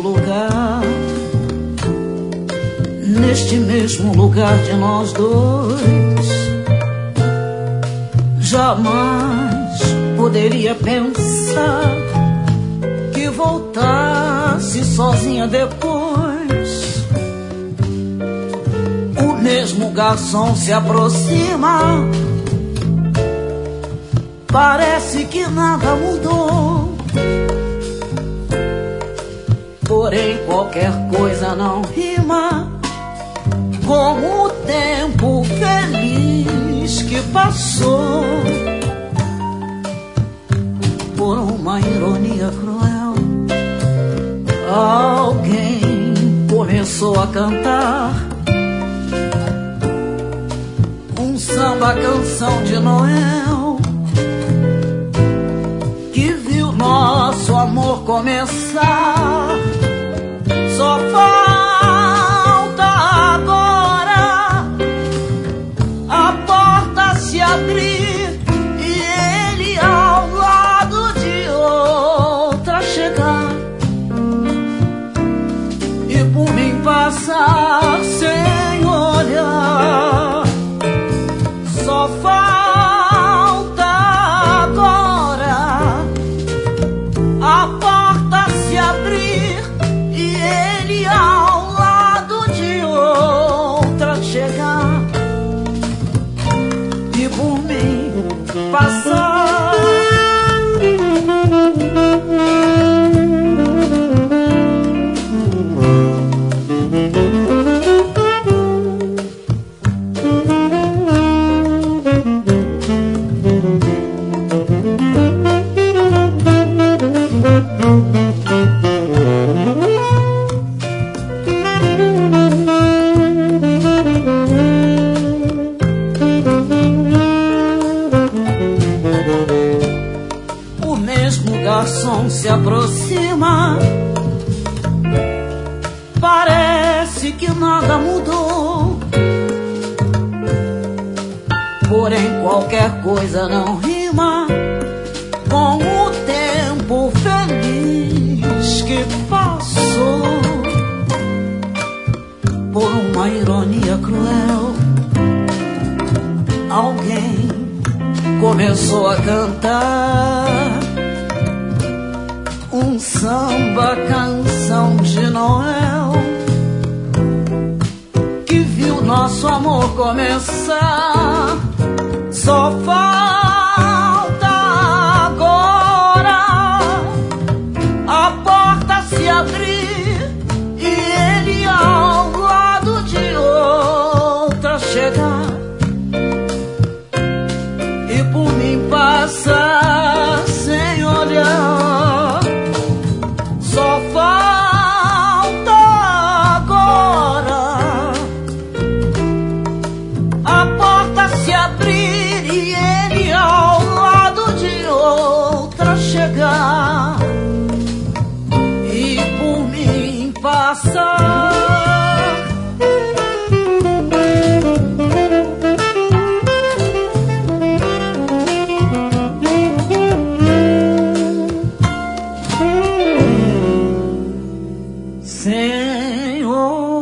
lugar, neste mesmo lugar de nós dois. Jamais poderia pensar que voltasse sozinha depois. O mesmo garçom se aproxima, parece que nada mudou. Porém qualquer coisa não rima com o tempo feliz que passou. Por uma ironia cruel, alguém começou a cantar um samba canção de Noel, que viu nosso amor começar. Só falta agora a porta se abrir e ele ao lado de outra chegar, e por mim passar sem olhar. Só falta agora a porta se abrir e ele ao lado de outra chegar, e por mim passar. O mesmo garçom se aproxima, parece que nada mudou. Porém qualquer coisa não rima com o tempo feliz que passou. Por uma ironia cruel, alguém começou a cantar um samba canção de Noel, que viu nosso amor começar. Só falta agora a porta se abrir e ele ao lado de outra chegar, e por mim passar sem olhar. Só falta agora a porta se abrir e ele ao lado de outra chegar, e por mim passar. Senhor.